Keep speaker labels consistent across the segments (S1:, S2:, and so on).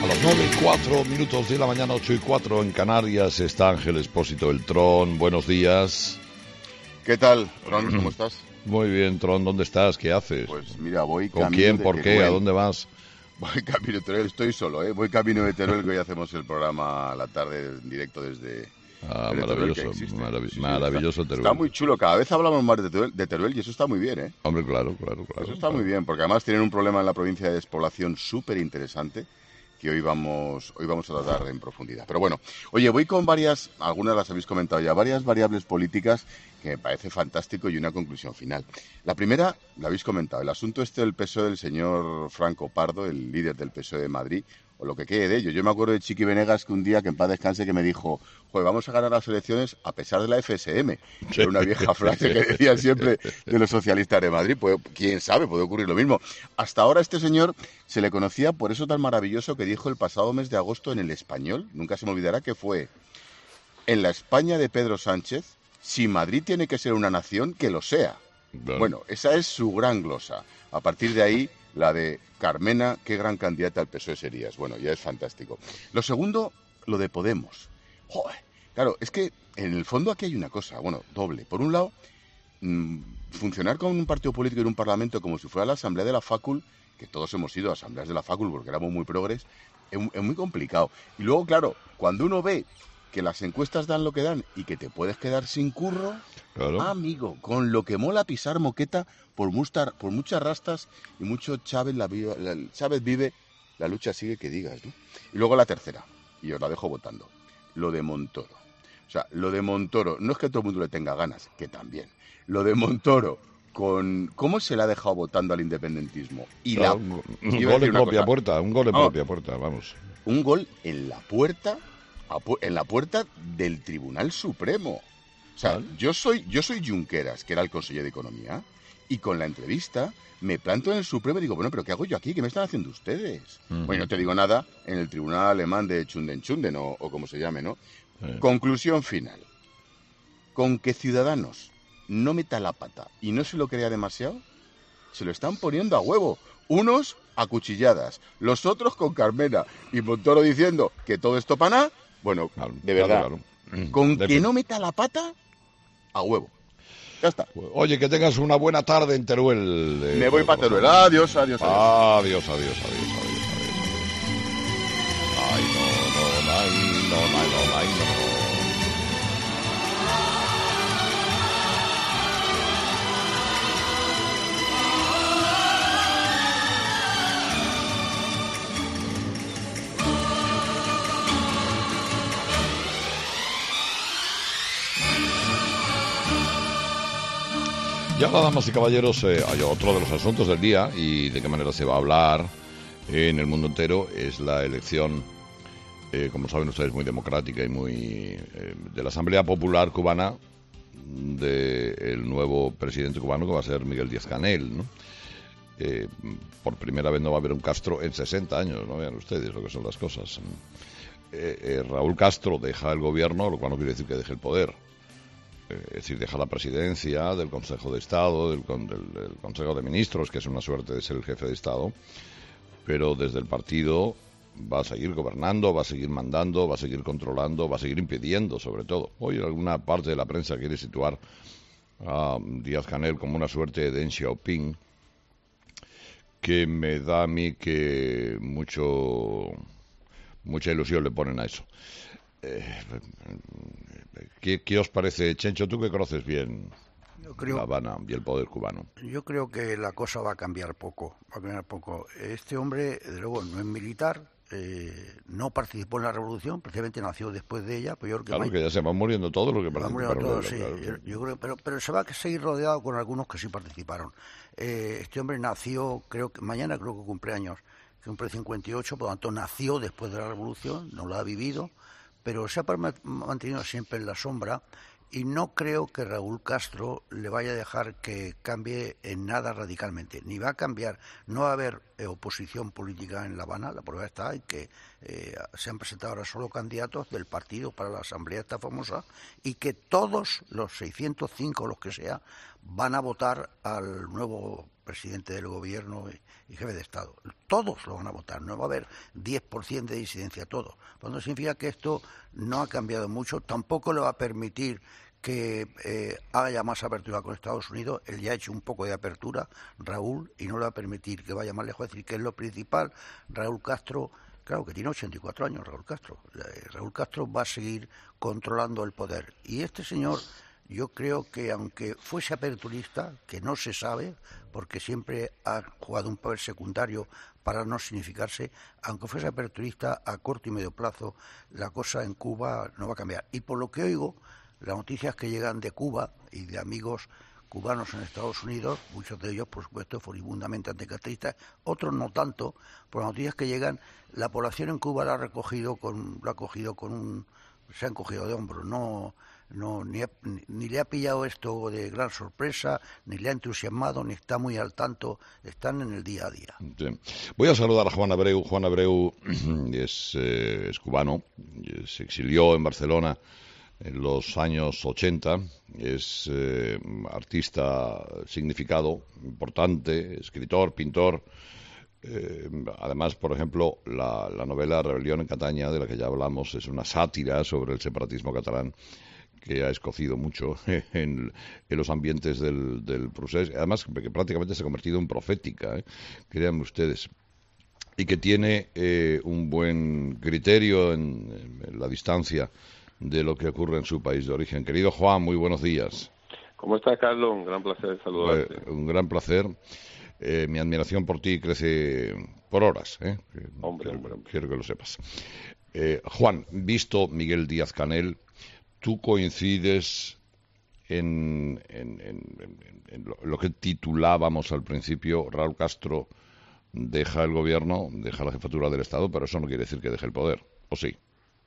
S1: A las 9:04 de la mañana, 8:04 en Canarias, está Ángel Expósito, el Tron. Buenos días.
S2: ¿Qué tal, Tron? ¿Cómo estás?
S1: Muy bien, Tron. ¿Dónde estás? ¿Qué haces?
S2: Pues mira, voy
S1: ¿Con
S2: camino
S1: quién?
S2: de
S1: ¿Por qué?
S2: Teruel.
S1: ¿A dónde vas?
S2: Voy camino de Teruel, estoy solo, ¿eh? Voy camino de Teruel, que hoy hacemos el programa a la tarde en directo desde...
S1: Maravilloso, maravilloso Teruel.
S2: Está muy chulo, cada vez hablamos más de Teruel y eso está muy bien, ¿eh?
S1: Hombre, claro.
S2: Eso está muy bien, porque además tienen un problema en la provincia de despoblación súper interesante que hoy vamos a tratar en profundidad. Pero bueno, oye, voy con algunas las habéis comentado ya, varias variables políticas que me parece fantástico y una conclusión final. La primera, la habéis comentado, el asunto del PSOE del señor Franco Pardo, el líder del PSOE de Madrid, o lo que quede de ello. Yo me acuerdo de Chiqui Venegas que un día, que en paz descanse, que me dijo, joder, vamos a ganar las elecciones a pesar de la FSM. Que era una vieja frase que decían siempre de los socialistas de Madrid. Pues, quién sabe, puede ocurrir lo mismo. Hasta ahora este señor se le conocía por eso tan maravilloso que dijo el pasado mes de agosto en El Español. Nunca se me olvidará que fue: en la España de Pedro Sánchez, si Madrid tiene que ser una nación, que lo sea. Bueno, esa es su gran glosa. A partir de ahí, la de Carmena, qué gran candidata al PSOE serías. Bueno, ya es fantástico. Lo segundo, lo de Podemos. Joder, claro, es que en el fondo aquí hay una cosa, bueno, doble. Por un lado, funcionar con un partido político en un parlamento como si fuera la asamblea de la Facul, que todos hemos ido a asambleas de la Facul porque éramos muy progres, es muy complicado. Y luego, claro, cuando uno ve que las encuestas dan lo que dan y que te puedes quedar sin curro, claro. Amigo, con lo que mola pisar moqueta por muchas rastas y mucho Chávez, Chávez vive, la lucha sigue, que digas, ¿no? Y luego la tercera, y os la dejo votando, lo de Montoro. O sea, lo de Montoro, no es que todo el mundo le tenga ganas, que también. Lo de Montoro, con cómo se le ha dejado votando al independentismo. Y
S1: claro, un gol en propia puerta, propia puerta, vamos.
S2: Un gol en la puerta del Tribunal Supremo. O sea, yo soy Junqueras, que era el consejero de Economía, y con la entrevista me planto en el Supremo y digo, bueno, ¿pero qué hago yo aquí? ¿Qué me están haciendo ustedes? Bueno, no te digo nada en el Tribunal Alemán de Chunden o como se llame, ¿no? Conclusión final. Con que Ciudadanos no meta la pata y no se lo crea demasiado, se lo están poniendo a huevo. Unos a cuchilladas, los otros con Carmena, y Montoro diciendo que todo esto para nada. Bueno, de verdad, con que no meta la pata, a huevo. Ya está.
S1: Oye, que tengas una buena tarde en Teruel.
S2: Me voy para Teruel. Adiós.
S1: Adiós. Ay, no. Y ahora, damas y caballeros, hay otro de los asuntos del día y de qué manera se va a hablar en el mundo entero, es la elección, como saben ustedes, muy democrática y muy de la Asamblea Popular Cubana, del nuevo presidente cubano, que va a ser Miguel Díaz-Canel, ¿no? Por primera vez no va a haber un Castro en 60 años, ¿no? Vean ustedes lo que son las cosas. Raúl Castro deja el gobierno, lo cual no quiere decir que deje el poder. Es decir, deja la presidencia del Consejo de Estado, del Consejo de Ministros, que es una suerte de ser el jefe de Estado, pero desde el partido va a seguir gobernando, va a seguir mandando, va a seguir controlando, va a seguir impidiendo, sobre todo. Hoy alguna parte de la prensa quiere situar a Díaz-Canel como una suerte de Deng Xiaoping, que me da a mí que mucha ilusión le ponen a eso. ¿Qué os parece, Chencho? Tú que conoces bien La Habana y el poder cubano.
S3: Yo creo que la cosa va a cambiar poco. Este hombre, desde luego, no es militar, no participó en la revolución, precisamente nació después de ella. Pero yo creo que
S1: que ya se van muriendo todos los que participaron.
S3: Todos, sí. Yo creo, pero se va a seguir rodeado con algunos que sí participaron. Este hombre nació, mañana creo que cumple 58, por lo tanto nació después de la revolución, no la ha vivido, pero se ha mantenido siempre en la sombra, y no creo que Raúl Castro le vaya a dejar que cambie en nada radicalmente, ni va a cambiar. No va a haber oposición política en La Habana, la prueba está en que se han presentado ahora solo candidatos del partido para la asamblea esta famosa, y que todos los 605, los que sea, van a votar al nuevo presidente del gobierno y jefe de Estado. Todos lo van a votar, no va a haber 10% de disidencia, todos. Cuando significa que esto no ha cambiado mucho, tampoco le va a permitir que haya más apertura con Estados Unidos. Él ya ha hecho un poco de apertura, Raúl, y no le va a permitir que vaya más lejos. Es decir, que es lo principal. Raúl Castro, claro que tiene 84 años, Raúl Castro. Raúl Castro va a seguir controlando el poder. Y este señor, yo creo que aunque fuese aperturista, que no se sabe, porque siempre ha jugado un papel secundario para no significarse, aunque fuese aperturista, a corto y medio plazo, la cosa en Cuba no va a cambiar. Y por lo que oigo, las noticias que llegan de Cuba y de amigos cubanos en Estados Unidos, muchos de ellos, por supuesto, furibundamente anticastristas, otros no tanto, por las noticias que llegan, la población en Cuba se han cogido de hombros, ni le ha pillado esto de gran sorpresa, ni le ha entusiasmado, ni está muy al tanto, están en el día a día.
S1: Sí. Voy a saludar a Juan Abreu. Juan Abreu es cubano, se exilió en Barcelona en los años 80, es artista significado, importante, escritor, pintor. Además, por ejemplo, la novela Rebelión en Cataluña, de la que ya hablamos, es una sátira sobre el separatismo catalán que ha escocido mucho en los ambientes del procés. Además, que prácticamente se ha convertido en profética, créanme ustedes. Y que tiene un buen criterio en la distancia de lo que ocurre en su país de origen. Querido Juan, muy buenos días.
S4: ¿Cómo estás, Carlos? Un gran placer saludarte.
S1: Un gran placer. Mi admiración por ti crece por horas.
S4: Hombre.
S1: Quiero que lo sepas. Juan, visto Miguel Díaz-Canel, ¿tú coincides en lo que titulábamos al principio? Raúl Castro deja el gobierno, deja la jefatura del Estado, pero eso no quiere decir que deje el poder, ¿o sí?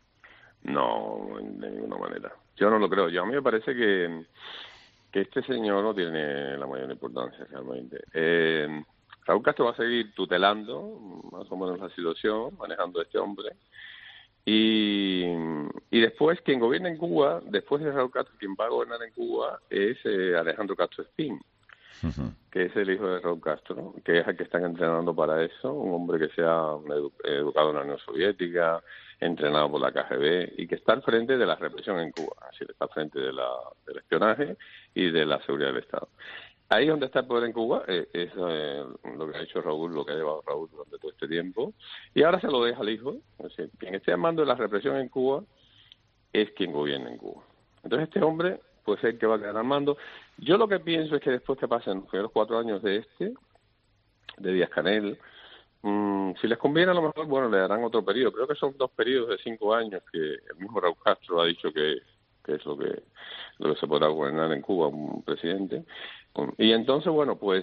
S4: No, de ninguna manera. Yo no lo creo. A mí me parece que este señor no tiene la mayor importancia realmente. Raúl Castro va a seguir tutelando más o menos la situación, manejando a este hombre. Y después, quien gobierna en Cuba, después de Raúl Castro, quien va a gobernar en Cuba es Alejandro Castro Espín, que es el hijo de Raúl Castro, ¿no? Que es el que están entrenando para eso, un hombre que sea educado en la Unión Soviética, entrenado por la KGB y que está al frente de la represión en Cuba, así que está al frente del espionaje y de la seguridad del Estado. Ahí donde está el poder en Cuba es lo que ha hecho Raúl, lo que ha llevado Raúl durante todo este tiempo, y ahora se lo deja al hijo. Es decir, quien esté al mando de la represión en Cuba es quien gobierna en Cuba. Entonces este hombre puede ser el que va a quedar al mando. Yo lo que pienso es que después que pasen los primeros 4 años de Díaz-Canel, si les conviene a lo mejor, bueno, le darán otro periodo. Creo que son 2 periodos de 5 años que el mismo Raúl Castro ha dicho que es lo que se podrá gobernar en Cuba un presidente. Y entonces, bueno, pues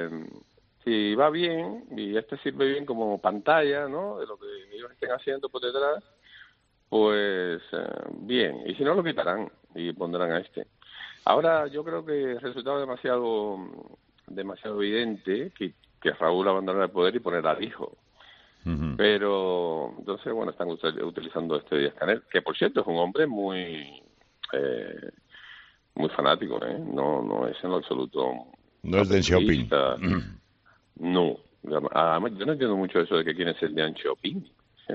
S4: si va bien y sirve bien como pantalla, ¿no?, de lo que ellos estén haciendo por detrás, pues bien. Y si no, lo quitarán y pondrán a este. Ahora, yo creo que el resultado demasiado evidente que Raúl abandonara el poder y poner al hijo. Pero entonces, bueno, están utilizando este Díaz-Canel, que por cierto es un hombre muy fanático, no es en lo absoluto.
S1: No es Deng Xiaoping.
S4: No, además yo no entiendo mucho eso de que quién es el Deng Xiaoping.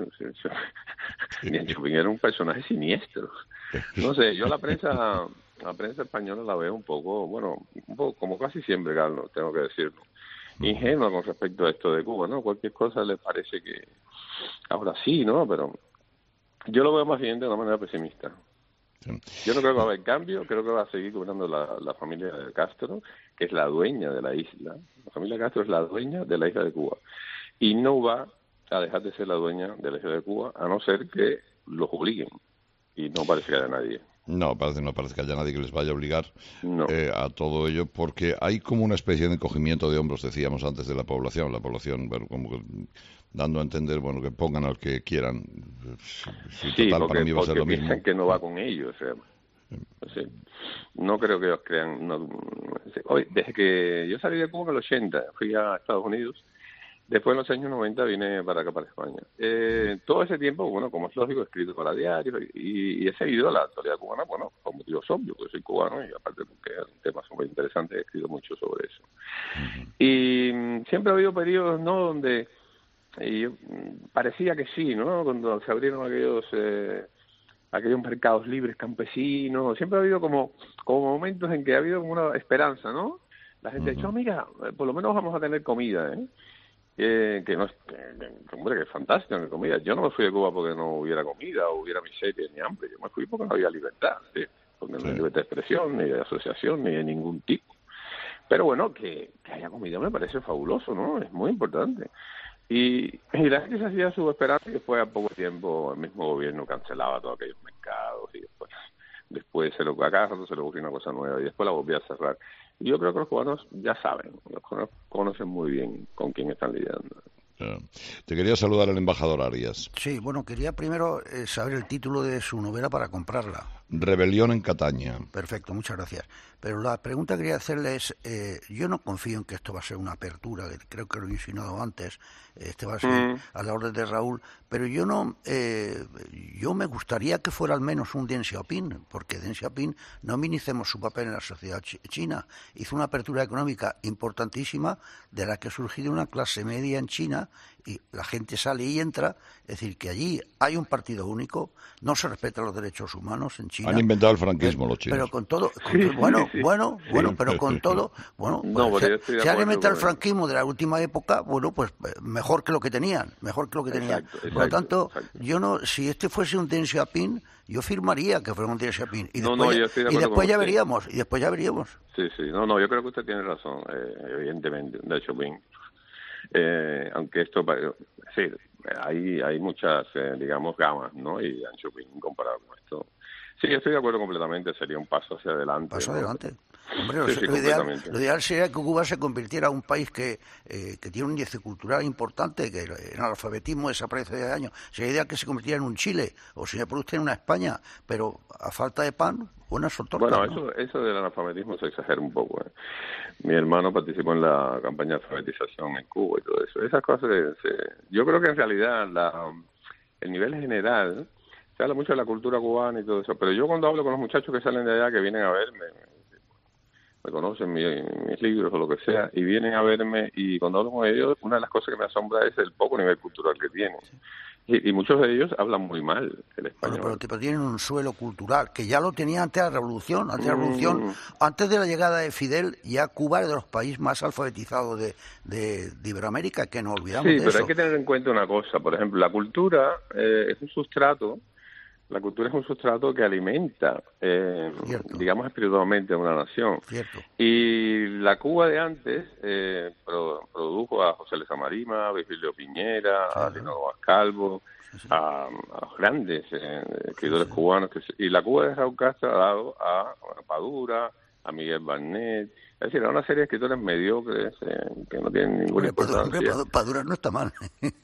S4: Deng Xiaoping era un personaje siniestro. No sé, yo la prensa española la veo un poco, como casi siempre, Carlos, tengo que decirlo, ingenua con respecto a esto de Cuba, ¿no? Cualquier cosa le parece que ahora sí, ¿no? Pero yo lo veo más bien de una manera pesimista. Yo no creo que va a haber cambio, creo que va a seguir gobernando la familia de Castro, que es la dueña de la isla. La familia Castro es la dueña de la isla de Cuba. Y no va a dejar de ser la dueña de la isla de Cuba, a no ser que los obliguen. Y no parece que haya nadie.
S1: No parece que haya nadie que les vaya a obligar a todo ello, porque hay como una especie de encogimiento de hombros, decíamos antes, de la población, bueno, como que dando a entender, bueno, que pongan al que quieran.
S4: Sí, total, para mí va a ser lo mismo. Piensan que no va con ellos, no creo que ellos crean. Desde que yo salí de Cuba en el 80, fui a Estados Unidos Después en los años 90 vine para acá, para España. Todo ese tiempo, bueno, como es lógico, he escrito para diarios y he seguido la actualidad cubana, bueno, por motivos obvios, porque soy cubano y aparte porque es un tema súper interesante, he escrito mucho sobre eso. Y siempre ha habido periodos, ¿no?, donde parecía que sí, ¿no?, cuando se abrieron aquellos mercados libres campesinos, siempre ha habido como momentos en que ha habido como una esperanza, ¿no? La gente ha dicho, mira, por lo menos vamos a tener comida, ¿eh? Que no es, hombre, que es fantástico la comida. Yo no me fui de Cuba porque no hubiera comida o hubiera miseria ni hambre. Yo me fui porque no había libertad, ¿sí? Porque no hay libertad de expresión, ni de asociación, ni de ningún tipo. Pero bueno, que haya comida me parece fabuloso, ¿no? Es muy importante. Y la gente se hacía su esperanza y después a poco tiempo el mismo gobierno cancelaba todos aquellos mercados y después a cada rato se le ocurrió una cosa nueva y después la volvía a cerrar. Y yo creo que los cubanos ya saben, conocen muy bien con quién están lidiando.
S1: Te quería saludar el embajador Arias.
S3: Sí, bueno, quería primero saber el título de su novela para comprarla.
S1: Rebelión en Cataña.
S3: Perfecto, muchas gracias. Pero la pregunta que quería hacerle es, yo no confío en que esto va a ser una apertura, que creo que lo he insinuado antes, este va a ser a la orden de Raúl, pero yo me gustaría que fuera al menos un Deng Xiaoping, porque Deng Xiaoping, no minimicemos su papel en la sociedad china, hizo una apertura económica importantísima de la que ha surgido una clase media en China y la gente sale y entra, es decir, que allí hay un partido único, no se respetan los derechos humanos en China.
S1: Han inventado el franquismo los chinos.
S3: Pero con todo, pero con todo, si han inventado el franquismo de la última época, bueno, pues mejor que lo que tenían.
S4: Exacto,
S3: Por lo tanto, yo no, si este fuese un Deng Xiaoping, yo firmaría que fuera un Deng Xiaoping. Y después ya veríamos.
S4: Sí, no, yo creo que usted tiene razón, evidentemente, de hecho, bien. Aunque esto, sí, hay muchas, digamos, gamas, ¿no? Y Deng Xiaoping comparado con esto. Sí, estoy de acuerdo completamente, sería un paso hacia adelante.
S3: Hombre, lo ideal sería que Cuba se convirtiera en un país que tiene un índice cultural importante, que el analfabetismo desaparece de años. Sería ideal que se convirtiera en un Chile, o si se produce en una España, pero a falta de pan, buenas son tortas.
S4: Bueno,
S3: ¿no?
S4: eso del analfabetismo se exagera un poco. Mi hermano participó en la campaña de alfabetización en Cuba y todo eso. Esas cosas, yo creo que en realidad el nivel general, se habla mucho de la cultura cubana y todo eso, pero yo cuando hablo con los muchachos que salen de allá, que vienen a verme, me conocen mis libros o lo que sea, y vienen a verme, y cuando hablo con ellos, una de las cosas que me asombra es el poco nivel cultural que tienen. Y muchos de ellos hablan muy mal el español.
S3: Pero tienen un suelo cultural, que ya lo tenían antes de la Revolución. Antes de la llegada de Fidel, ya Cuba era de los países más alfabetizados de Iberoamérica, que no olvidamos de eso.
S4: Sí, pero hay que tener en cuenta una cosa. Por ejemplo, la cultura es un sustrato. La cultura es un sustrato que alimenta, digamos, espiritualmente a una nación.
S3: Cierto.
S4: Y la Cuba de antes produjo a José Lezamarima, a Virgilio Piñera, a Lino Gómez Calvo, a los grandes escritores cubanos. Y la Cuba de Raúl Castro ha dado a Padura, a Miguel Barnet, es decir, a una serie de escritores mediocres que no tienen ninguna importancia.
S3: Padura no está mal.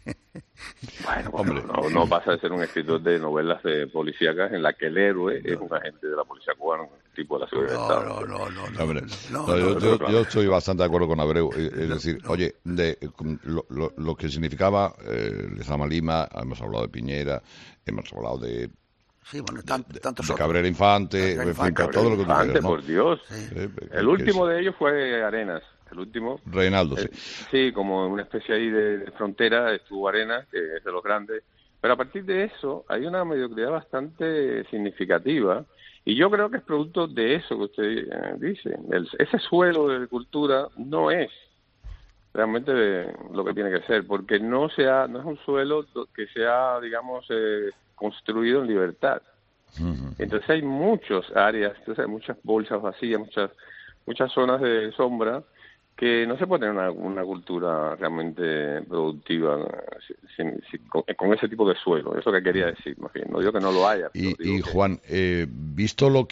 S4: Bueno, hombre, no pasa de ser un escritor de novelas policíacas en la que el héroe es un agente de la policía cubana, un tipo de la seguridad de Estado.
S1: Yo estoy bastante de acuerdo con Abreu. Es decir, oye, lo que significaba Lezama Lima, hemos hablado de Piñera, hemos hablado de...
S3: Sí, bueno,
S1: de Cabrera Infante, todo lo que tú quieras, ¿no?
S4: Por Dios. Sí. El último de ellos fue Arenas. El último.
S1: Reinaldo, sí.
S4: Sí, como una especie ahí de frontera, estuvo Arenas, que es de los grandes. Pero a partir de eso hay una mediocridad bastante significativa. Y yo creo que es producto de eso que usted dice. Ese suelo de cultura no es realmente lo que tiene que ser, porque no es un suelo que sea, digamos, construido en libertad. Entonces hay muchas áreas, entonces hay muchas bolsas vacías, muchas zonas de sombra que no se puede tener una cultura realmente productiva con ese tipo de suelo. Eso que quería decir, más bien. No digo que no lo haya.
S1: Y Juan, visto lo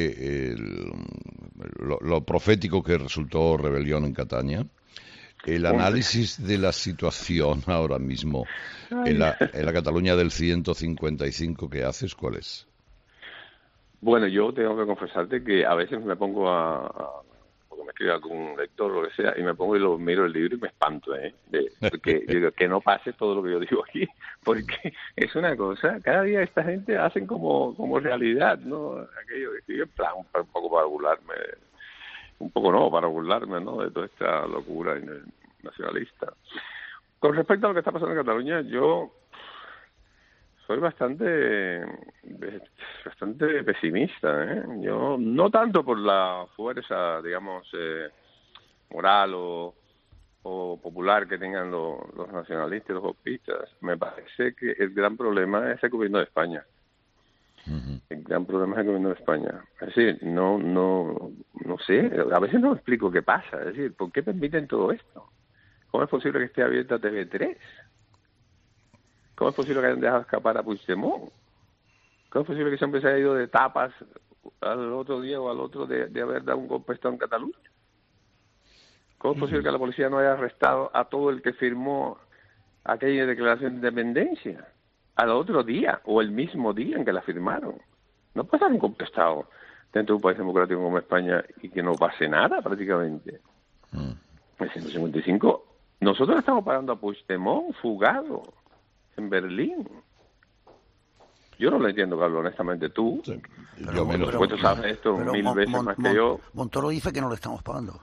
S1: profético que resultó Rebelión en Cataña, el análisis de la situación ahora mismo en la Cataluña del 155 que haces, ¿cuál es?
S4: Bueno, yo tengo que confesarte que a veces me pongo porque me escribe algún lector o lo que sea, y me pongo y lo miro el libro y me espanto, porque yo digo, que no pase todo lo que yo digo aquí, porque es una cosa, cada día esta gente hacen como realidad, ¿no? Aquello que escribe en plan, un poco para burlarme, para burlarme, ¿no? De toda esta locura nacionalista. Con respecto a lo que está pasando en Cataluña, yo soy bastante pesimista, Yo no tanto por la fuerza, digamos, moral o popular que tengan los nacionalistas y los golpistas. Me parece que el gran problema es el gobierno de España. Uh-huh. El gran problema es el gobierno de España. Es decir, no sé, a veces no me explico qué pasa. Es decir, ¿por qué permiten todo esto? ¿Cómo es posible que esté abierta TV3? ¿Cómo es posible que hayan dejado escapar a Puigdemont? ¿Cómo es posible que siempre se haya ido de tapas al otro día o al otro de haber dado un golpe de Estado en Cataluña? ¿Cómo es posible que la policía no haya arrestado a todo el que firmó aquella declaración de independencia al otro día o el mismo día en que la firmaron? No puede estar un golpe de Estado dentro de un país democrático como España y que no pase nada prácticamente. En 155, nosotros estamos pagando a Puigdemont fugado en Berlín. Yo no lo entiendo, Carlos, honestamente. Tú,
S1: sí,
S4: yo menos, tú sabes esto mil veces más que yo.
S3: Montoro dice que no le estamos pagando.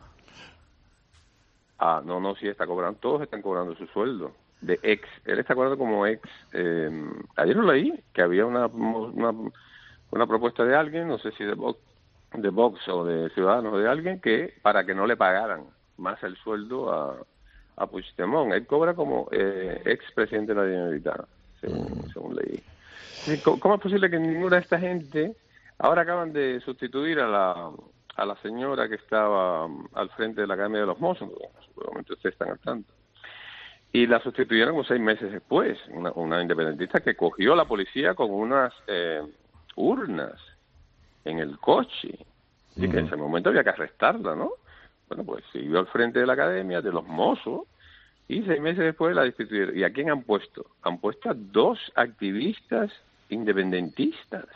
S4: Ah, no, sí está cobrando. Todos están cobrando su sueldo de ex. Él está cobrando como ex. Ayer lo leí, que había una propuesta de alguien, no sé si de Vox o de Ciudadanos, de alguien, que para que no le pagaran más el sueldo a Puigdemont. Él cobra como ex presidente de la Generalitat, según leí. ¿Cómo es posible que ninguna de esta gente, ahora acaban de sustituir a la señora que estaba al frente de la Academia de los Mossos, seguramente ustedes están al tanto, y la sustituyeron como 6 meses después, una independentista que cogió la policía con unas urnas en el coche, y que en ese momento había que arrestarla, ¿no? Bueno, pues siguió al frente de la Academia de los Mossos, y 6 meses después la destituyeron. ¿Y a quién han puesto? Han puesto a 2 activistas independentistas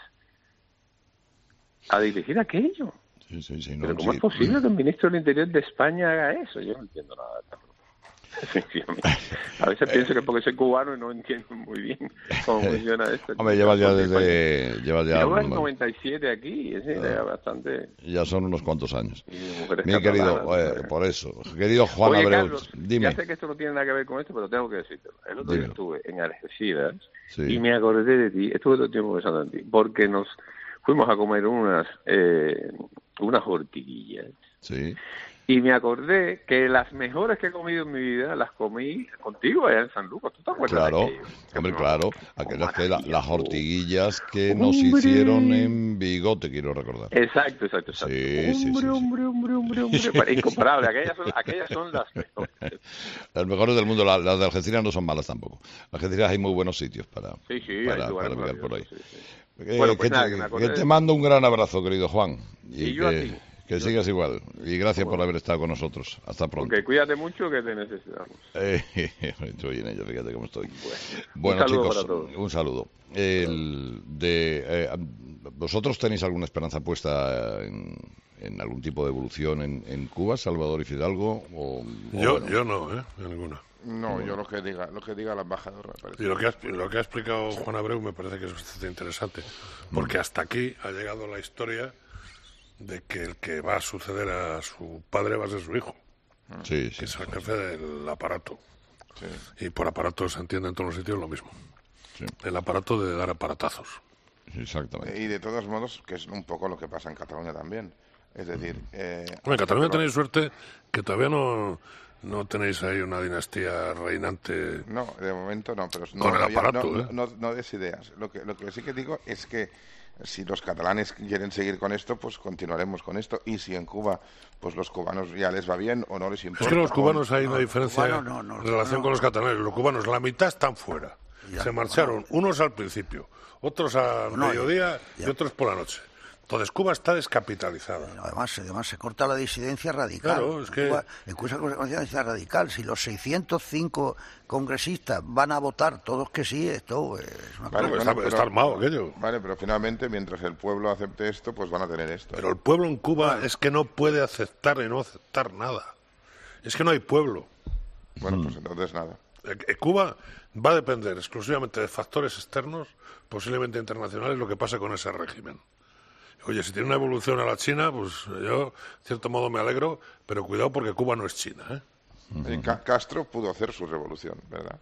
S4: a dirigir aquello.
S1: Sí,
S4: pero ¿cómo es posible que el ministro del Interior de España haga eso? Yo no entiendo nada. A veces pienso que porque soy cubano y no entiendo muy bien cómo funciona esto.
S1: Hombre, lleva ya desde...
S4: Lleva el 97 aquí, es decir, bastante...
S1: Ya son unos cuantos años. Mi querido, por eso. Querido Juan Abreu,
S4: Carlos,
S1: dime.
S4: Ya sé que esto no tiene nada que ver con esto, pero tengo que decirte. El otro día estuve en Algeciras y me acordé de ti. Estuve todo el tiempo pensando en ti, porque nos fuimos a comer unas ortiguillas.
S1: Sí.
S4: Y me acordé que las mejores que he comido en mi vida las comí contigo allá en San Lucas. ¿Tú te acuerdas?
S1: Claro, hombre, claro. Aquellas que las ortiguillas que nos hicieron en Vigo, te quiero recordar.
S4: Exacto.
S1: Sí.
S4: Hombre. Incomparable. Aquellas son las mejores.
S1: Las mejores del mundo. Las de Algeciras no son malas tampoco. En Algeciras hay muy buenos sitios para mirar por ahí. Sí. Bueno, pues que te mando un gran abrazo, querido Juan.
S4: Y yo a ti.
S1: Que sigas igual. Y gracias por haber estado con nosotros. Hasta pronto.
S4: Okay, cuídate mucho, que te necesitamos.
S1: Estoy en ello, fíjate cómo estoy.
S4: Bueno,
S1: chicos, un saludo. ¿Vosotros tenéis alguna esperanza puesta en algún tipo de evolución en Cuba, Salvador y Fidalgo?
S5: Yo no, ninguna.
S6: No, yo lo que diga la embajadora.
S5: Y lo que ha explicado Juan Abreu me parece que es bastante interesante, porque hasta aquí ha llegado la historia de que el que va a suceder a su padre va a ser su hijo, que es el jefe del aparato. Sí. Y por aparato se entiende en todos los sitios lo mismo. Sí. El aparato de dar aparatazos.
S1: Exactamente.
S6: Y de todos modos, que es un poco lo que pasa en Cataluña también. Es decir...
S5: en Cataluña tenéis suerte que todavía no tenéis ahí una dinastía reinante.
S6: No, de momento no, pero
S5: con el aparato.
S6: No des ideas. Lo que sí que digo es que si los catalanes quieren seguir con esto, pues continuaremos con esto. Y si en Cuba, pues los cubanos ya les va bien o no les importa.
S5: Es que los cubanos hay una diferencia en relación con los catalanes. Los cubanos, la mitad están fuera. Se marcharon, unos al principio, otros al mediodía y otros por la noche. Entonces Cuba está descapitalizada.
S3: Además se corta la disidencia radical.
S5: Claro, es que...
S3: En Cuba se corta la disidencia radical. Si los 605 congresistas van a votar todos que sí, esto es una
S5: cosa. Bueno, está armado aquello.
S6: Vale, pero finalmente, mientras el pueblo acepte esto, pues van a tener esto.
S5: Pero el pueblo en Cuba es que no puede aceptar y no aceptar nada. Es que no hay pueblo.
S6: Bueno, pues entonces nada.
S5: Cuba va a depender exclusivamente de factores externos, posiblemente internacionales, lo que pasa con ese régimen. Oye, si tiene una evolución a la China, pues yo, de cierto modo, me alegro, pero cuidado porque Cuba no es China, ¿eh?
S6: Castro pudo hacer su revolución, ¿verdad?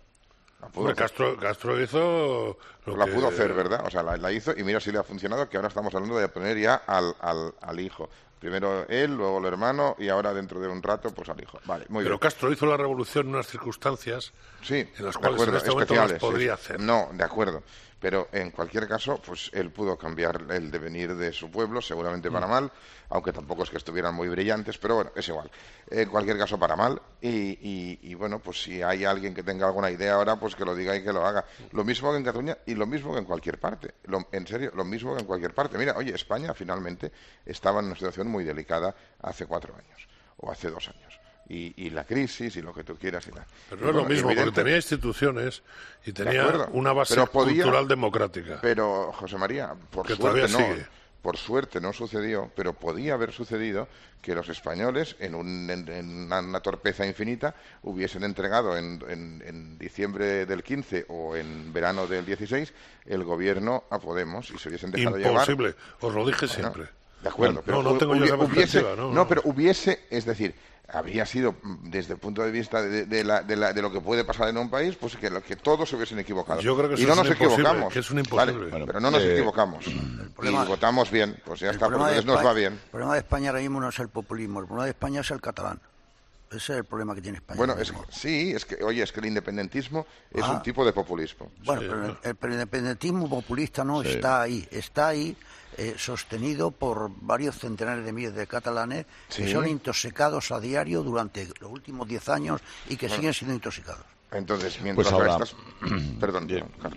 S5: Castro hizo...
S6: La pudo hacer, ¿verdad? O sea, la hizo y mira si le ha funcionado, que ahora estamos hablando de poner ya al hijo. Primero él, luego el hermano y ahora dentro de un rato pues al hijo. Vale, muy bien.
S5: Pero Castro hizo la revolución en unas circunstancias en las cuales en este momento no las podría hacer.
S6: No, de acuerdo. Pero en cualquier caso, pues él pudo cambiar el devenir de su pueblo, seguramente para mal, aunque tampoco es que estuvieran muy brillantes, pero bueno, es igual. En cualquier caso, para mal. Y bueno, pues si hay alguien que tenga alguna idea ahora, pues que lo diga y que lo haga. Lo mismo que en Cataluña y lo mismo que en cualquier parte. En serio, lo mismo que en cualquier parte. Mira, oye, España finalmente estaba en una situación muy delicada hace 4 años o hace 2 años. Y la crisis y lo que tú quieras y tal.
S5: Pero no es lo mismo, porque tenía instituciones y tenía una base cultural democrática.
S6: Pero, José María, por suerte no sucedió, pero podía haber sucedido que los españoles, en una torpeza infinita, hubiesen entregado en diciembre del 15 o en verano del 16 el gobierno a Podemos y se hubiesen dejado llevar.
S5: Imposible, os lo dije siempre.
S6: De acuerdo, pero
S5: no tengo yo esa perspectiva.
S6: No, pero hubiese, es decir, habría sido, desde el punto de vista de lo que puede pasar en un país, pues que todos se hubiesen equivocado.
S5: Yo creo que
S6: y no nos equivocamos.
S5: Que es un imposible.
S6: Vale, bueno, pero no nos equivocamos. Y votamos bien, pues ya está, porque nos va bien.
S3: El problema de España ahora mismo no es el populismo, el problema de España es el catalán. Ese es el problema que tiene España.
S6: Bueno, es que el independentismo es un tipo de populismo.
S3: Bueno, pero el independentismo populista no está ahí sostenido por varios centenares de miles de catalanes que son intoxicados a diario durante los últimos 10 años y que siguen siendo intoxicados.
S6: Entonces, mientras Perdón,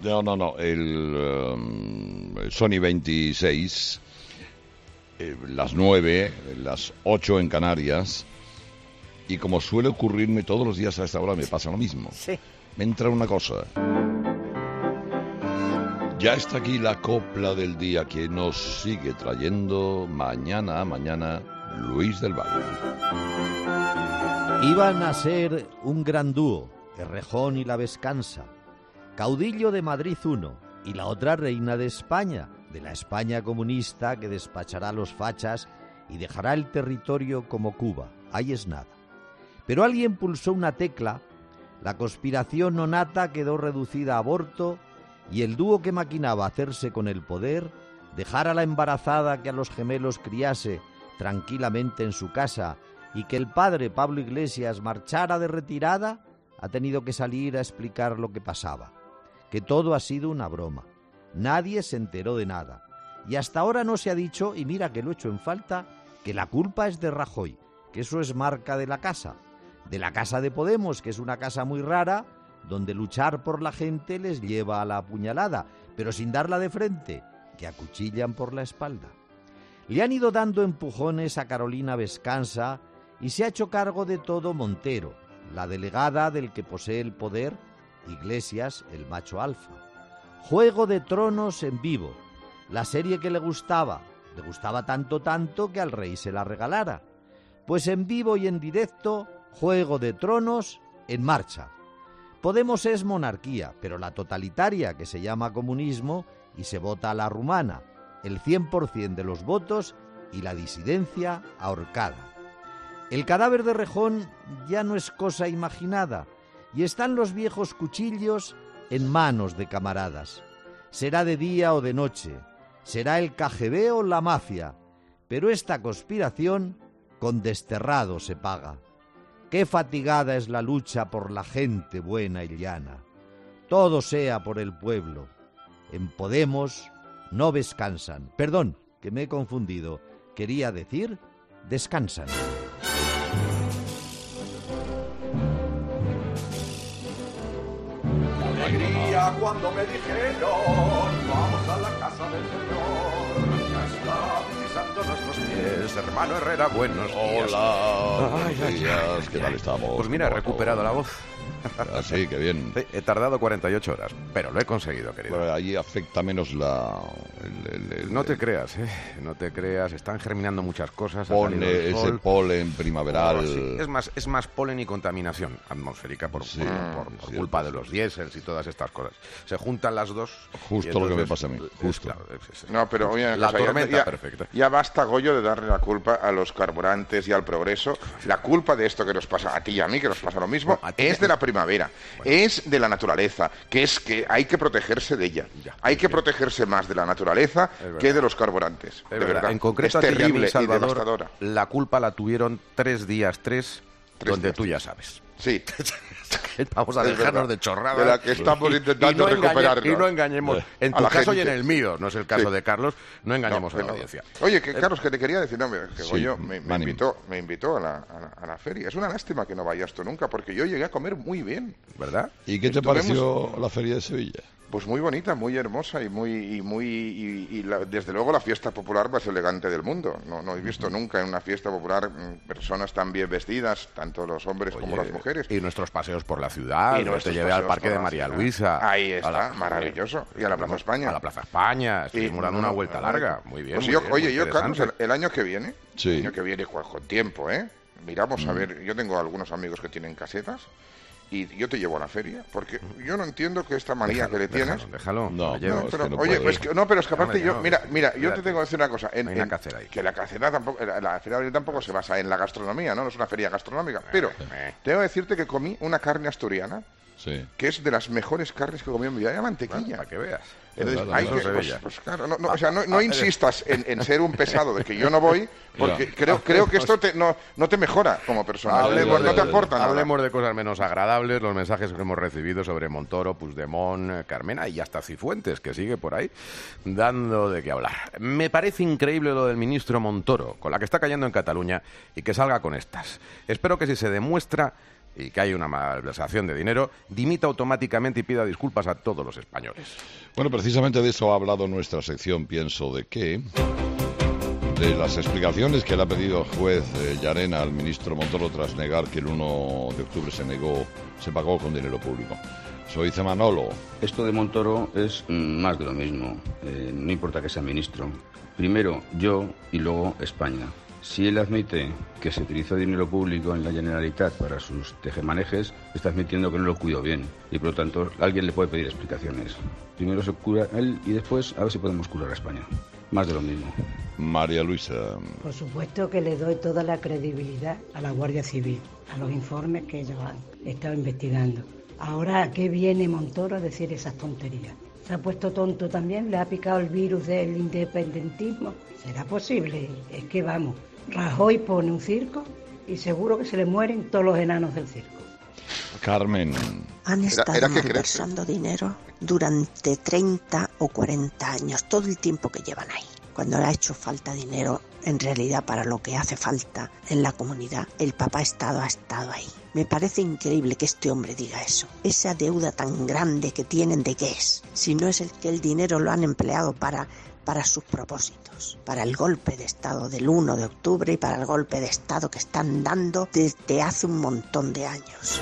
S1: el Sony 26, las 9, las 8 en Canarias, y como suele ocurrirme todos los días a esta hora me pasa lo mismo.
S7: Sí.
S1: Me entra una cosa. Ya está aquí la copla del día que nos sigue trayendo mañana Luis del Valle.
S8: Iban a ser un gran dúo, Errejón y la Vescansa, caudillo de Madrid uno y la otra reina de España, de la España comunista que despachará a los fachas y dejará el territorio como Cuba. Ahí es nada. Pero alguien pulsó una tecla, la conspiración nonata quedó reducida a aborto y el dúo que maquinaba hacerse con el poder, dejar a la embarazada que a los gemelos criase tranquilamente en su casa y que el padre Pablo Iglesias marchara de retirada, ha tenido que salir a explicar lo que pasaba, que todo ha sido una broma. Nadie se enteró de nada. Y hasta ahora no se ha dicho, y mira que lo echo en falta, que la culpa es de Rajoy, que eso es marca de la casa de Podemos, que es una casa muy rara, donde luchar por la gente les lleva a la apuñalada, pero sin darla de frente, que acuchillan por la espalda. Le han ido dando empujones a Carolina Vescansa y se ha hecho cargo de todo Montero, la delegada del que posee el poder, Iglesias, el macho alfa. Juego de Tronos en vivo, la serie que le gustaba tanto que al rey se la regalara. Pues en vivo y en directo, Juego de Tronos en marcha. Podemos es monarquía, pero la totalitaria, que se llama comunismo y se vota a la rumana, el 100% de los votos y la disidencia ahorcada. El cadáver de Rejón ya no es cosa imaginada y están los viejos cuchillos en manos de camaradas. Será de día o de noche, será el KGB o la mafia, pero esta conspiración con desterrado se paga. Qué fatigada es la lucha por la gente buena y llana. Todo sea por el pueblo. En Podemos no descansan. Perdón, que me he confundido. Quería decir, descansan.
S9: Qué alegría cuando me dijeron, vamos a la casa del Señor.
S7: está pisando nuestros pies. Hermano Herrera, buenos días.
S1: Hola, buenos días. ¿Qué tal estamos?
S7: Pues mira, he recuperado la voz.
S1: Ah, sí, qué bien.
S7: Sí, he tardado 48 horas, pero lo he conseguido, querido.
S1: Pero allí afecta menos
S7: No te creas, no te creas. Están germinando muchas cosas.
S1: Pone ese polen primaveral.
S7: Sí. Es más polen y contaminación atmosférica por culpa de los diésels y todas estas cosas. Se juntan las dos.
S1: Justo lo que me pasa a mí. Justo.
S7: Claro,
S6: No, pero oye,
S7: la tormenta perfecta.
S6: Ya basta, Goyo, de darle la culpa a los carburantes y al progreso. La culpa de esto que nos pasa a ti y a mí, que nos pasa lo mismo, es de la primavera, es de la naturaleza, que es que hay que protegerse de ella. Hay que protegerse más de la naturaleza que de los carburantes. De verdad.
S7: En concreto,
S6: es terrible y
S7: Salvador,
S6: devastadora.
S7: La culpa la tuvieron 3 días, donde tú ya sabes.
S6: Sí.
S7: Vamos a dejarnos de chorradas.
S6: De la que estamos intentando recuperarnos.
S7: Y no engañemos, en tu caso y en el mío, no es el caso de Carlos, no engañemos a la audiencia.
S6: Oye, Carlos, que te quería decir, que Goyo me invitó a la feria. Es una lástima que no vayas tú nunca, porque yo llegué a comer muy bien, ¿verdad?
S1: ¿Y qué te pareció la feria de Sevilla?
S6: Pues muy bonita, muy hermosa y desde luego la fiesta popular más elegante del mundo. No he visto nunca en una fiesta popular personas tan bien vestidas, tanto los hombres como las mujeres.
S7: Y nuestros paseos por la ciudad, te llevé al Parque de María Luisa.
S6: Ahí está, maravilloso. Y a la Plaza España.
S7: A la Plaza España, estuvimos dando una vuelta larga. Muy bien.
S6: Pues yo, Carlos, el año que viene, con tiempo, miramos a ver, yo tengo algunos amigos que tienen casetas. Y yo te llevo a la feria, porque yo no entiendo que esta manía que le tienes...
S7: Déjalo.
S6: Pero es que aparte mira, yo te tengo que decir una cosa. Que la cacera tampoco, la feria tampoco se basa en la gastronomía, ¿no? No es una feria gastronómica. Pero tengo que decirte que comí una carne asturiana, que es de las mejores carnes que he comido en mi vida, de mantequilla.
S7: Bueno, para que veas.
S6: Entonces, no insistas en ser un pesado de que yo no voy, porque creo que esto no te mejora como persona. No te aporta nada.
S7: Hablemos de cosas menos agradables, los mensajes que hemos recibido sobre Montoro, Puigdemont, Carmena y hasta Cifuentes, que sigue por ahí dando de qué hablar. Me parece increíble lo del ministro Montoro, con la que está cayendo en Cataluña, y que salga con estas. Espero que si se demuestra y que hay una malversación de dinero, dimita automáticamente y pida disculpas a todos los españoles.
S1: Bueno, precisamente de eso ha hablado nuestra sección Pienso de qué, de las explicaciones que le ha pedido el juez Llarena al ministro Montoro tras negar que el 1 de octubre se pagó con dinero público. Soy Manolo.
S9: Esto de Montoro es más de lo mismo, no importa que sea ministro. Primero yo y luego España. Si él admite que se utilizó dinero público en la Generalitat para sus tejemanejes, está admitiendo que no lo cuidó bien y por lo tanto alguien le puede pedir explicaciones. Primero se cura él y después a ver si podemos curar a España. Más de lo mismo.
S1: María Luisa.
S10: Por supuesto que le doy toda la credibilidad a la Guardia Civil, a los informes que ellos han estado investigando. Ahora, ¿a qué viene Montoro a decir esas tonterías? ¿Se ha puesto tonto también? ¿Le ha picado el virus del independentismo? ¿Será posible? Es que vamos, Rajoy pone un circo y seguro que se le mueren todos los enanos del circo.
S1: Carmen.
S11: Han estado malversando dinero durante 30 o 40 años, todo el tiempo que llevan ahí. Cuando le ha hecho falta dinero, en realidad para lo que hace falta en la comunidad, el papá Estado ha estado ahí. Me parece increíble que este hombre diga eso. Esa deuda tan grande que tienen, ¿de qué es? Si no es el que el dinero lo han empleado para sus propósitos, para el golpe de Estado del 1 de octubre y para el golpe de Estado que están dando desde hace un montón de años.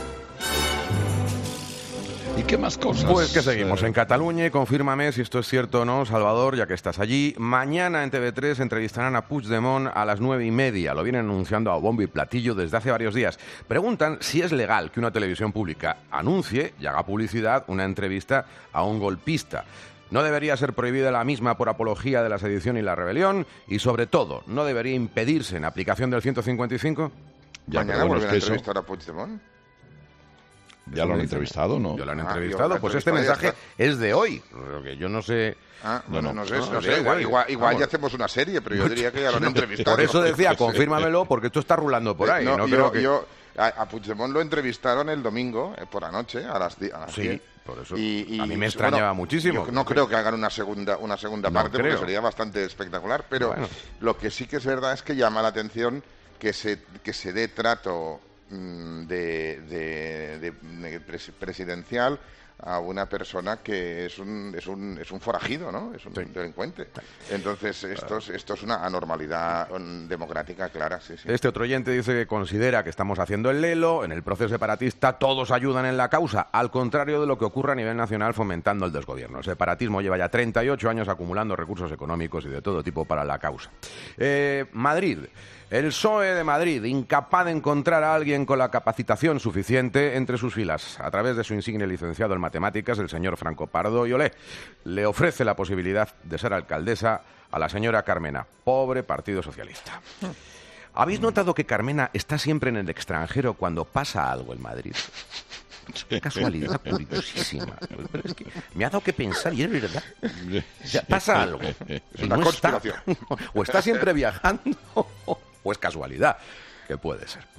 S1: ¿Y qué más cosas?
S7: Pues que seguimos en Cataluña y confírmame si esto es cierto o no, Salvador, ya que estás allí. Mañana en TV3 entrevistarán a Puigdemont a las 9:30. Lo vienen anunciando a bombo y platillo desde hace varios días. Preguntan si es legal que una televisión pública anuncie y haga publicidad una entrevista a un golpista. ¿No debería ser prohibida la misma por apología de la sedición y la rebelión? Y sobre todo, ¿no debería impedirse en aplicación del 155?
S6: ¿Mañana vuelven a entrevistar a Puigdemont?
S1: ¿Ya lo han entrevistado, no?
S7: ¿Ya lo han entrevistado? Pues este mensaje es de hoy. Que yo no sé...
S6: No sé. Igual ya hacemos una serie, pero yo diría que ya lo han entrevistado.
S7: Por eso decía, confírmamelo, porque esto está rulando por ahí.
S6: A Puigdemont lo entrevistaron el domingo por la noche, a las 10.
S7: Sí, por eso a mí me extrañaba muchísimo.
S6: Yo no creo que hagan una segunda parte, porque sería bastante espectacular, pero lo que sí que es verdad es que llama la atención que se dé trato presidencial a una persona que es un forajido, ¿no? Es un delincuente. Entonces, esto es una anormalidad democrática clara, sí.
S7: Este otro oyente dice que considera que estamos haciendo el lelo, en el proceso separatista todos ayudan en la causa, al contrario de lo que ocurre a nivel nacional fomentando el desgobierno. El separatismo lleva ya 38 años acumulando recursos económicos y de todo tipo para la causa. Madrid. El PSOE de Madrid, incapaz de encontrar a alguien con la capacitación suficiente entre sus filas. A través de su insigne licenciado en matemáticas, el señor Franco Pardo y Olé, le ofrece la posibilidad de ser alcaldesa a la señora Carmena. Pobre Partido Socialista. ¿Habéis notado que Carmena está siempre en el extranjero cuando pasa algo en Madrid? Qué casualidad curiosísima. Pero es que me ha dado que pensar y es verdad. O sea, pasa algo.
S6: Es una conspiración.
S7: O está siempre viajando o es casualidad. Que puede ser.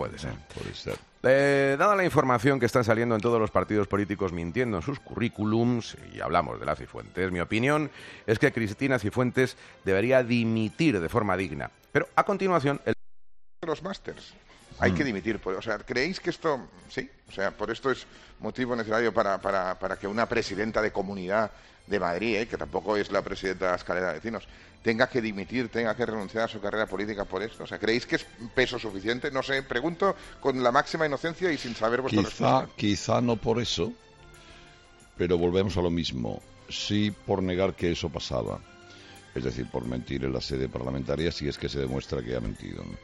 S7: Dada la información que está saliendo en todos los partidos políticos mintiendo en sus currículums, y hablamos de la Cifuentes, mi opinión es que Cristina Cifuentes debería dimitir de forma digna. Pero a continuación...
S6: Los másters. Hay que dimitir. O sea, ¿creéis que esto... Sí? O sea, por esto es motivo necesario para que una presidenta de comunidad de Madrid, que tampoco es la presidenta de la Escalera de Vecinos, tenga que dimitir, tenga que renunciar a su carrera política por esto? O sea, ¿creéis que es peso suficiente? No sé, pregunto con la máxima inocencia y sin saber vuestra respuesta.
S1: Quizá no por eso, pero volvemos a lo mismo. Sí, por negar que eso pasaba. Es decir, por mentir en la sede parlamentaria si es que se demuestra que ha mentido, ¿no?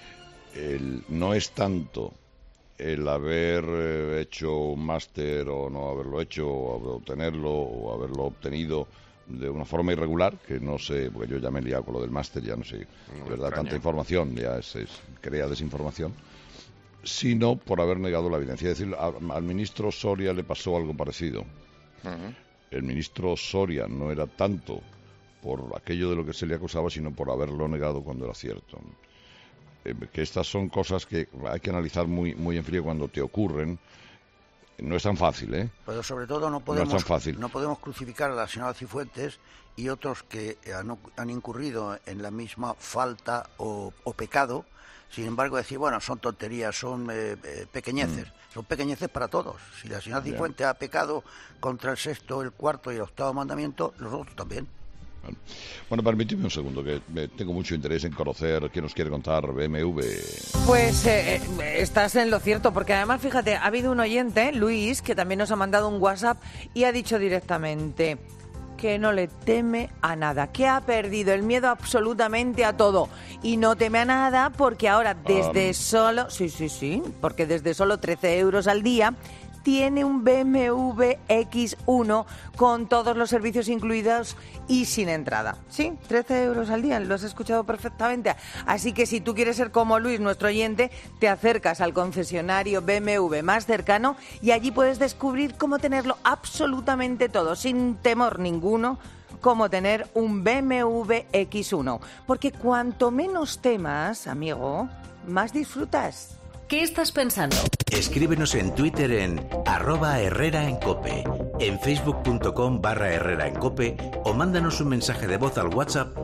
S1: No es tanto el haber hecho un máster o no haberlo hecho, o obtenerlo o haberlo obtenido de una forma irregular, que no sé, porque yo ya me he liado con lo del máster, ya no sé, ¿verdad? Tanta información, ya crea desinformación, sino por haber negado la evidencia. Es decir, al ministro Soria le pasó algo parecido. Uh-huh. El ministro Soria no era tanto por aquello de lo que se le acusaba, sino por haberlo negado cuando era cierto. Que estas son cosas que hay que analizar muy, muy en frío cuando te ocurren. No es tan fácil, ¿eh?
S3: Pero sobre todo no podemos crucificar a la señora Cifuentes y otros que han incurrido en la misma falta o pecado. Sin embargo, decir, bueno, son tonterías, son pequeñeces. Son pequeñeces para todos. Si la señora Cifuentes ha pecado contra el sexto, el cuarto y el octavo mandamiento, los otros también.
S1: Bueno, permíteme un segundo, que tengo mucho interés en conocer qué nos quiere contar BMW.
S12: Pues estás en lo cierto, porque además, fíjate, ha habido un oyente, Luis, que también nos ha mandado un WhatsApp y ha dicho directamente que no le teme a nada, que ha perdido el miedo absolutamente a todo y no teme a nada porque ahora desde solo... Sí, porque desde solo 13 euros al día... tiene un BMW X1 con todos los servicios incluidos y sin entrada. Sí, 13 euros al día, lo has escuchado perfectamente. Así que si tú quieres ser como Luis, nuestro oyente, te acercas al concesionario BMW más cercano y allí puedes descubrir cómo tenerlo absolutamente todo, sin temor ninguno, cómo tener un BMW X1. Porque cuanto menos temas, amigo, más disfrutas.
S13: ¿Qué estás pensando?
S14: Escríbenos en Twitter en @HerreraEnCope, en facebook.com/HerreraEnCope o mándanos un mensaje de voz al WhatsApp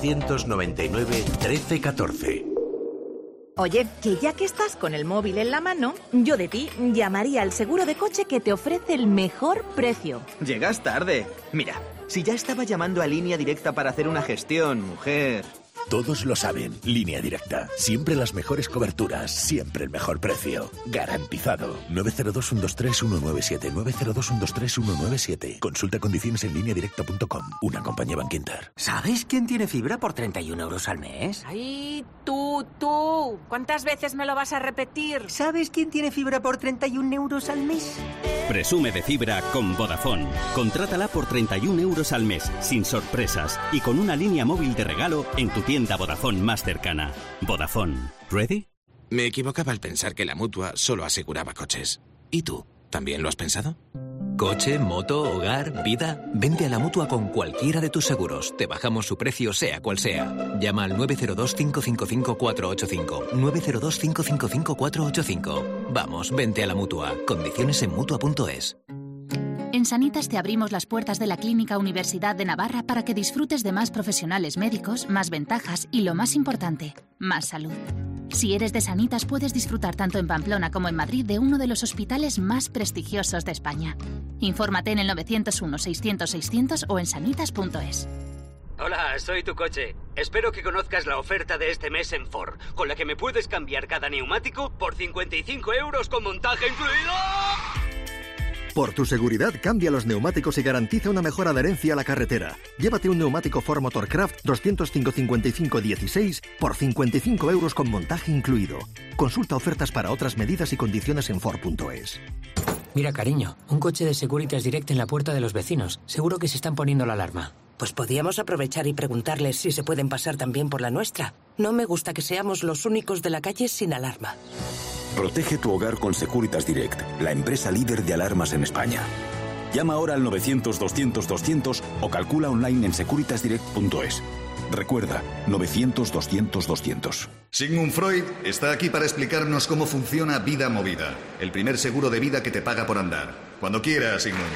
S14: 699 13 14.
S15: Oye, que ya que estás con el móvil en la mano, yo de ti llamaría al seguro de coche que te ofrece el mejor precio.
S16: Llegas tarde. Mira, si ya estaba llamando a Línea Directa para hacer una gestión, mujer...
S17: Todos lo saben, Línea Directa. Siempre las mejores coberturas, siempre el mejor precio. Garantizado. 902-123-197. 902-123-197. Consulta condiciones en lineadirecta.com. Una compañía Bank Inter.
S18: ¿Sabes quién tiene fibra por 31 euros al mes?
S19: ¡Ay, tú! ¿Cuántas veces me lo vas a repetir?
S18: ¿Sabes quién tiene fibra por 31 euros al mes?
S20: Presume de fibra con Vodafone. Contrátala por 31 euros al mes, sin sorpresas y con una línea móvil de regalo en tu tienda Vodafone más cercana. Vodafone. ¿Ready?
S21: Me equivocaba al pensar que la Mutua solo aseguraba coches. ¿Y tú? ¿También lo has pensado?
S22: Coche, moto, hogar, vida... Vente a la Mutua con cualquiera de tus seguros. Te bajamos su precio sea cual sea. Llama al 902-555-485. 902-555-485. Vamos, vente a la Mutua. Condiciones en Mutua.es.
S23: En Sanitas te abrimos las puertas de la Clínica Universidad de Navarra para que disfrutes de más profesionales médicos, más ventajas y, lo más importante, más salud. Si eres de Sanitas, puedes disfrutar tanto en Pamplona como en Madrid de uno de los hospitales más prestigiosos de España. Infórmate en el 901-600-600 o en sanitas.es.
S2: Hola, soy tu coche. Espero que conozcas la oferta de este mes en Ford, con la que me puedes cambiar cada neumático por 55 € con montaje incluido.
S4: Por tu seguridad, cambia los neumáticos y garantiza una mejor adherencia a la carretera. Llévate un neumático Ford Motorcraft 205-55-16 por 55 € con montaje incluido. Consulta ofertas para otras medidas y condiciones en Ford.es.
S13: Mira, cariño, un coche de Securitas Direct en la puerta de los vecinos. Seguro que se están poniendo la alarma.
S24: Pues podíamos aprovechar y preguntarles si se pueden pasar también por la nuestra. No me gusta que seamos los únicos de la calle sin alarma.
S25: Protege tu hogar con Securitas Direct, la empresa líder de alarmas en España. Llama ahora al 900-200-200 o calcula online en securitasdirect.es. Recuerda, 900-200-200.
S26: Sigmund Freud está aquí para explicarnos cómo funciona Vida Movida, el primer seguro de vida que te paga por andar. Cuando quieras, Sigmund.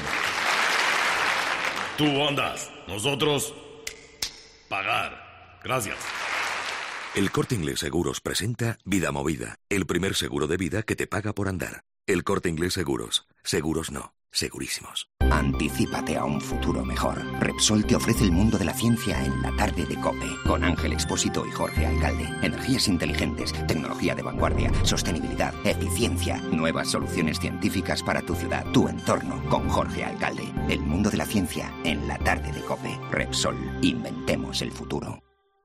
S27: Tú andas, nosotros pagar. Gracias.
S28: El Corte Inglés Seguros presenta Vida Movida, el primer seguro de vida que te paga por andar. El Corte Inglés Seguros. Seguros no, segurísimos.
S29: Anticípate a un futuro mejor. Repsol te ofrece el mundo de la ciencia en la tarde de COPE. Con Ángel Expósito y Jorge Alcalde. Energías inteligentes, tecnología de vanguardia, sostenibilidad, eficiencia, nuevas soluciones científicas para tu ciudad, tu entorno. Con Jorge Alcalde. El mundo de la ciencia en la tarde de COPE. Repsol. Inventemos el futuro.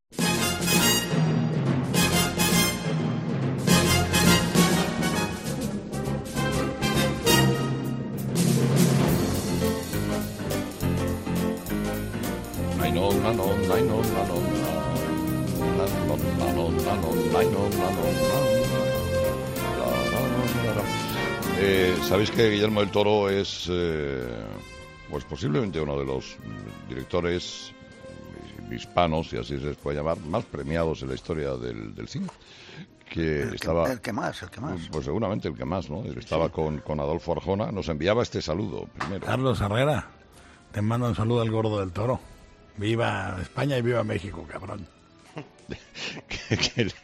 S1: Sabéis que Guillermo del Toro es pues posiblemente uno de los directores hispanos, si así se les puede llamar, más premiados en la historia del cine. El
S3: que más.
S1: Pues seguramente el que más, ¿no? Él estaba con Adolfo Arjona. Nos enviaba este saludo primero.
S30: Carlos Herrera, te mando un saludo al gordo del Toro. Viva España y viva México, cabrón.
S1: que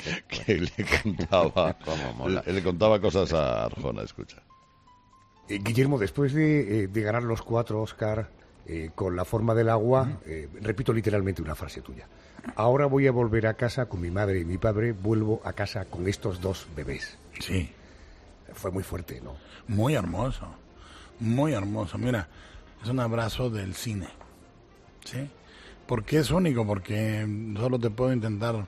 S1: le contaba cosas a Arjona, escucha.
S31: Guillermo, después de ganar los 4 Oscar con La forma del agua, repito literalmente una frase tuya. Ahora voy a volver a casa con mi madre y mi padre, vuelvo a casa con estos 2 bebés.
S30: Sí.
S31: Fue muy fuerte, ¿no?
S30: Muy hermoso, muy hermoso. Mira, es un abrazo del cine. ¿Sí? ¿Por qué es único? Porque solo te puedo intentar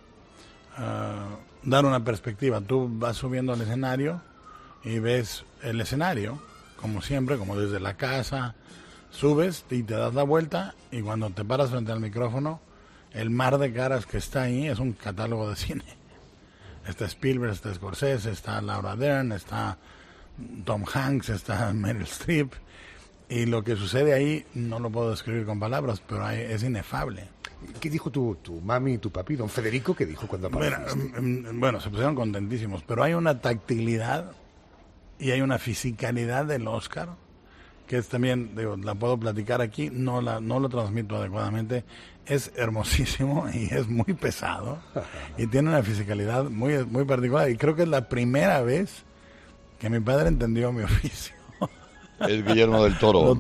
S30: dar una perspectiva. Tú vas subiendo al escenario y ves el escenario, como siempre, como desde la casa, subes y te das la vuelta y cuando te paras frente al micrófono, el mar de caras que está ahí es un catálogo de cine. Está Spielberg, está Scorsese, está Laura Dern, está Tom Hanks, está Meryl Streep. Y lo que sucede ahí no lo puedo describir con palabras, pero es inefable.
S31: ¿Qué dijo tu mami y tu papi, don Federico? ¿Qué dijo cuando apareciste?
S30: Bueno, se pusieron contentísimos, pero hay una tactilidad y hay una fisicalidad del Oscar que es también, digo, la puedo platicar aquí, no lo transmito adecuadamente. Es hermosísimo y es muy pesado y tiene una fisicalidad muy, muy particular y creo que es la primera vez que mi padre entendió mi oficio.
S1: Es Guillermo del Toro,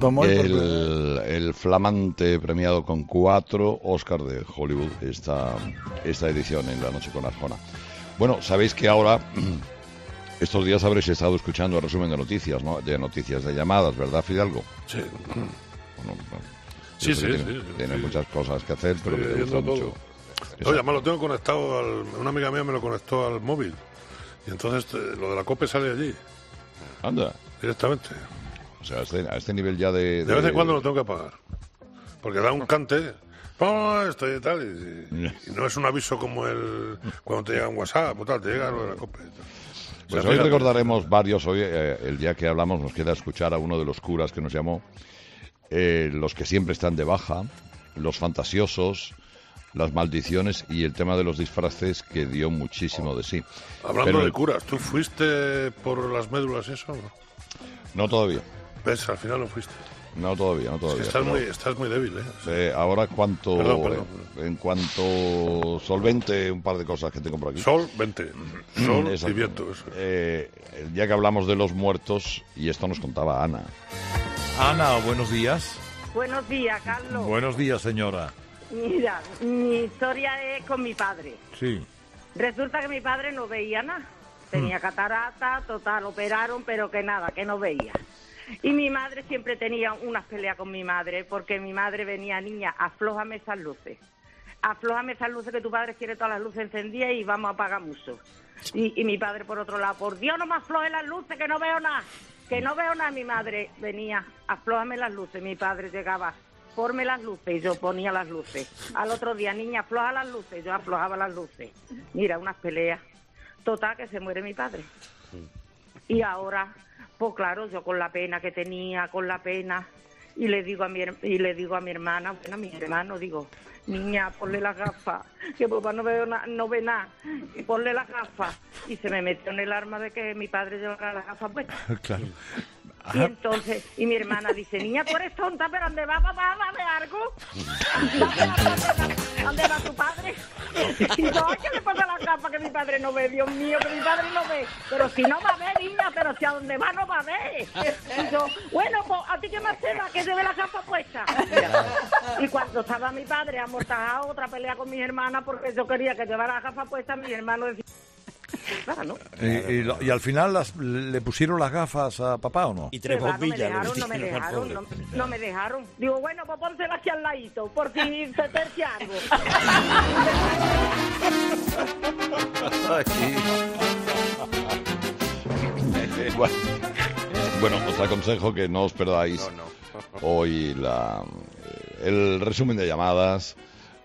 S1: el flamante premiado con 4 Oscars de Hollywood esta edición en La Noche con Arjona. Bueno, sabéis que ahora, estos días habréis estado escuchando el resumen de noticias, ¿no? De llamadas, ¿verdad, Fidalgo?
S5: Sí.
S1: Bueno,
S5: sí.
S1: Tiene muchas cosas que hacer, pero me gusta mucho.
S5: Oye, además lo tengo conectado, una amiga mía me lo conectó al móvil. Y entonces lo de la COPE sale allí.
S1: Anda.
S5: Directamente.
S1: O sea, a este nivel ya de
S5: vez en cuando lo tengo que apagar. Porque da un cante. Esto y tal. Y no es un aviso como cuando te llega un WhatsApp o tal, te llega lo de la COPE.
S1: Pues hoy recordaremos varios. Hoy, el día que hablamos, nos queda escuchar a uno de los curas que nos llamó. Los que siempre están de baja, los fantasiosos, las maldiciones y el tema de los disfraces, que dio muchísimo de sí.
S5: Hablando de curas, ¿tú fuiste por las médulas eso o no?
S1: No todavía.
S5: ¿Ves? Al final no fuiste.
S1: No, todavía.
S5: Es que estás muy débil, ¿eh?
S1: Ahora,
S5: Perdón.
S1: En cuanto solvente, un par de cosas que tengo por aquí.
S5: Solvente. Sol y viento. Eso.
S1: Ya que hablamos de los muertos, y esto nos contaba Ana.
S6: Ana, buenos días.
S7: Buenos días, Carlos.
S6: Buenos días, señora.
S7: Mira, mi historia es con mi padre.
S6: Sí.
S7: Resulta que mi padre no veía nada. Tenía catarata, total, operaron, pero que nada, que no veía. Y mi madre siempre tenía unas peleas con mi madre, porque mi madre venía, niña, aflójame esas luces. Aflójame esas luces que tu padre quiere todas las luces encendidas y vamos a apagar mucho. Y mi padre, por otro lado, por Dios, no me afloje las luces, que no veo nada. Que no veo nada. Mi madre venía, aflójame las luces. Mi padre llegaba, ponme las luces, y yo ponía las luces. Al otro día, niña, afloja las luces, yo aflojaba las luces. Mira, unas peleas. Total, que se muere mi padre. Y ahora, pues claro, yo con la pena que tenía, y le digo a mi hermana, bueno, a mi hermano, digo, niña, ponle las gafas, que papá no ve nada, y ponle las gafas. Y se me metió en el alma de que mi padre llevara las gafas puestas.
S6: Claro.
S7: Y entonces, y mi hermana dice, niña, tú eres tonta, pero ¿dónde va papá? ¿Va a ver algo? ¿Dónde va tu padre? Y yo, ay, ¿qué le pasa a la capa que mi padre no ve? Dios mío, que mi padre no ve. Pero si no va a ver, niña, pero si a dónde va no va a ver. Y yo, bueno, pues a ti qué más te da, que lleve la capa puesta. Y cuando estaba mi padre amortajado, otra pelea con mi hermana, porque yo quería que llevara la capa puesta, mi hermano decía... Claro, ¿no?
S6: Y al final le pusieron las gafas a papá, ¿o no?
S7: Y tres bombillas. No me dejaron. Digo, bueno, pues pónsela aquí al ladito, por si se tercia algo.
S1: Bueno, os aconsejo que no os perdáis hoy el resumen de llamadas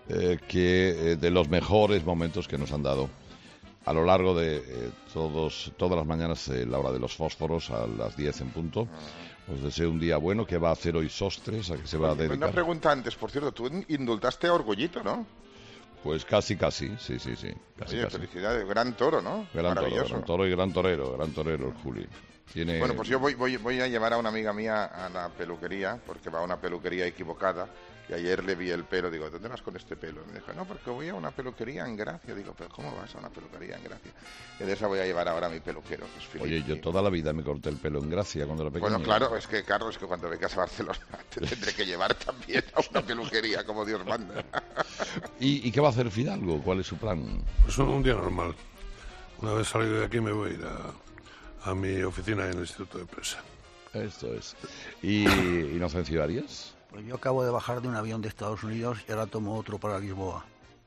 S1: de los mejores momentos que nos han dado a lo largo de todas las mañanas, la hora de los fósforos, a las 10 en punto. Os deseo un día bueno. ¿Qué va a hacer hoy Sostres? ¿A qué se va a dedicar?
S8: Una pregunta antes, por cierto. Tú indultaste a Orgullito, ¿no?
S1: Pues casi, sí.
S8: Oye, felicidades. Gran toro, ¿no?
S1: Gran toro y gran torero el Juli.
S8: Bueno, pues yo voy a llevar a una amiga mía a la peluquería, porque va a una peluquería equivocada. Y ayer le vi el pelo, digo, ¿dónde vas con este pelo? Y me dijo, no, porque voy a una peluquería en Gracia. Digo, ¿pero cómo vas a una peluquería en Gracia? Y de esa voy a llevar ahora a mi peluquero, que es Filipe.
S1: Oye, yo toda la vida me corté el pelo en Gracia cuando era pequeño.
S8: Bueno, claro, es que cuando vengas a Barcelona te tendré que llevar también a una peluquería, como Dios manda.
S1: ¿Y qué va a hacer Fidalgo? ¿Cuál es su plan?
S5: Pues un día normal. Una vez salgo de aquí me voy a ir a mi oficina en el Instituto de Empresa.
S1: Esto es. ¿Y Inocencio Arias?
S3: Pues yo acabo de bajar de un avión de Estados Unidos y ahora tomo otro para Lisboa.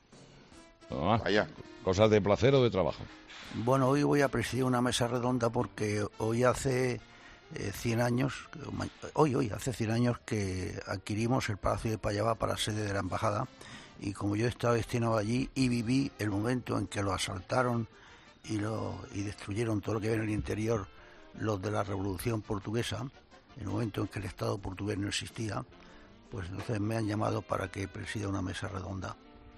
S1: Vaya. ¿Cosas de placer o de trabajo?
S3: Bueno, hoy voy a presidir una mesa redonda porque hoy hace 100 años, hace 100 años que adquirimos el Palacio de Payaba para sede de la embajada, y como yo estaba destinado allí y viví el momento en que lo asaltaron y destruyeron todo lo que había en el interior los de la Revolución Portuguesa, el momento en que el Estado portugués no existía, pues entonces me han llamado para que presida una mesa redonda.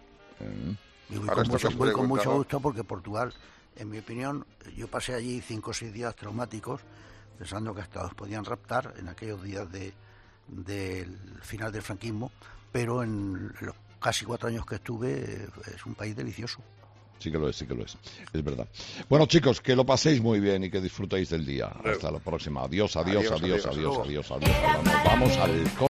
S3: Y voy con mucho gusto porque Portugal, en mi opinión, yo pasé allí 5 o 6 días traumáticos pensando que hasta los podían raptar en aquellos días del final del franquismo, pero en los casi 4 años que estuve es un país delicioso.
S1: Sí que lo es, es verdad. Bueno, chicos, que lo paséis muy bien y que disfrutéis del día. Hasta la próxima. Adiós. Vamos al